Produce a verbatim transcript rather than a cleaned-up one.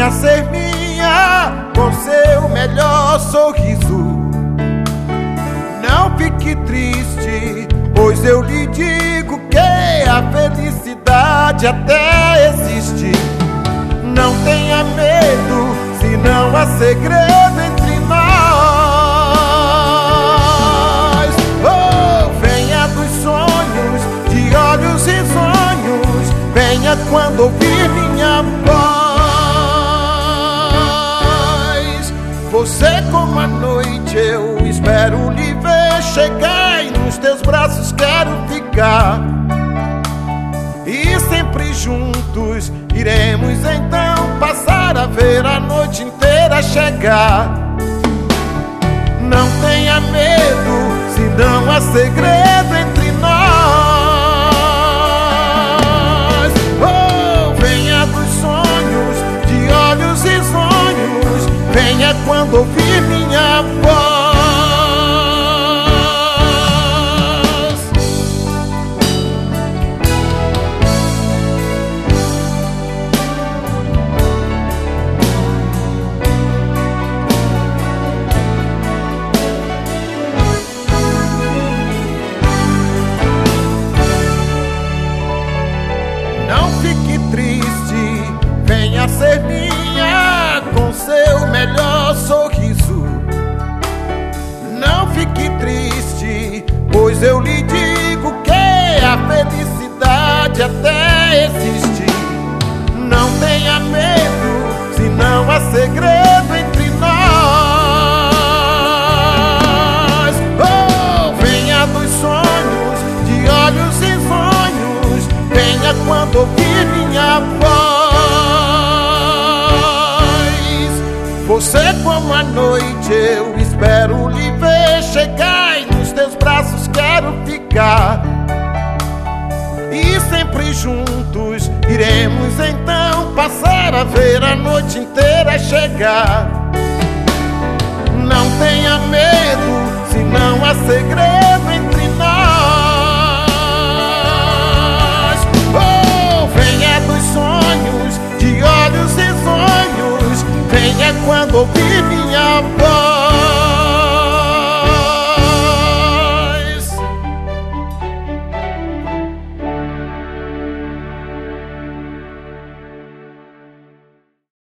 venha ser minha com seu melhor sorriso. Não fique triste, pois eu lhe digo que a felicidade até existe. Não tenha medo, se não há segredo entre nós. Oh, venha dos sonhos, de olhos risonhos, venha quando ouvir minha voz. Você como a noite, eu espero lhe ver chegar, e nos teus braços quero ficar. E sempre juntos iremos então passar a ver a noite inteira chegar. Não tenha medo, se não há segredo entre nós. Oh, venha dos sonhos, de olhos risonhos, venha quando ouvir minha voz. Triste, venha ser minha com seu melhor sorriso. Não fique triste, pois eu lhe digo que a felicidade até existe. Não tenha medo, se não há segredo entre nós. Oh, venha dos sonhos, de olhos risonhos, venha quando ouvir minha voz. Você como a noite, eu espero lhe ver chegar, e nos teus braços quero ficar. E sempre juntos iremos então passar a ver a noite inteira chegar. Não tenha medo, se não há segredo entre nós. Oh, venha dos sonhos, de olhos risonhos, venha quando ouvir minha voz.